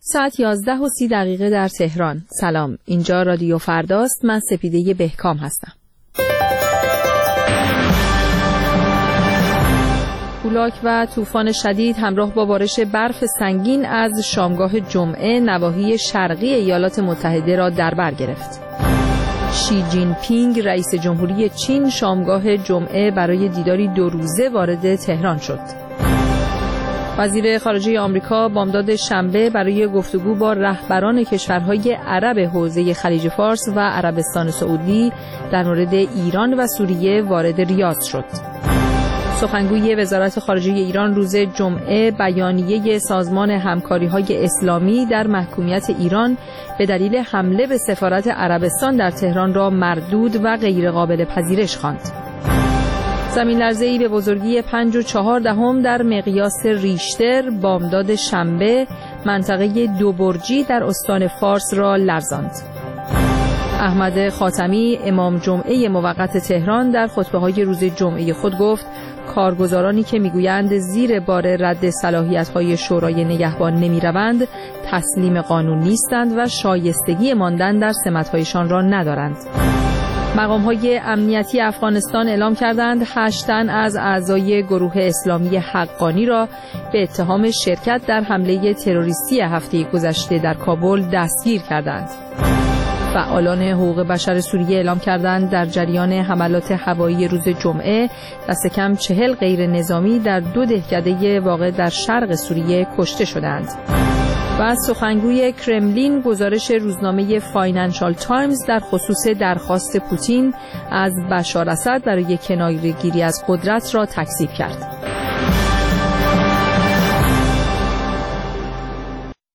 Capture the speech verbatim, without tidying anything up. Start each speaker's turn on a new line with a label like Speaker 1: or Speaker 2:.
Speaker 1: ساعت یازده و سی دقیقه در تهران. سلام، اینجا رادیو فرداست. من سپیده بهکام هستم. کولاک و طوفان شدید همراه با بارش برف سنگین از شامگاه جمعه نواحی شرقی ایالات متحده را در بر گرفت. شی جین پینگ رئیس جمهوری چین شامگاه جمعه برای دیداری دو روزه وارد تهران شد. وزیر خارجه آمریکا بامداد شنبه برای گفتگو با رهبران کشورهای عرب حوزه خلیج فارس و عربستان سعودی در مورد ایران و سوریه وارد ریاض شد. سخنگوی وزارت خارجه ایران روز جمعه بیانیه سازمان همکاری‌های اسلامی در محکومیت ایران به دلیل حمله به سفارت عربستان در تهران را مردود و غیرقابل پذیرش خواند. زمین لرزه‌ای به بزرگی پنج و چهار دهم در مقیاس ریشتر بامداد شنبه منطقه دو برجی در استان فارس را لرزاند. احمد خاتمی امام جمعه موقت تهران در خطبه‌های روز جمعه خود گفت کارگزارانی که میگویند زیر بار رد صلاحیت‌های شورای نگهبان نمی‌روند تسلیم قانون نیستند و شایستگی ماندن در سمت‌هایشان را ندارند. مقام‌های امنیتی افغانستان اعلام کردند هشت تن از اعضای گروه اسلامی حقانی را به اتهام شرکت در حمله تروریستی هفته گذشته در کابل دستگیر کردند. فعالان حقوق بشر سوریه اعلام کردند در جریان حملات هوایی روز جمعه دست کم چهل غیر نظامی در دو دهکده واقع در شرق سوریه کشته شدند. و سخنگوی کرملین گزارش روزنامه فاینانشال تایمز در خصوص درخواست پوتین از بشار اسد برای کناره‌گیری از قدرت را تکذیب کرد.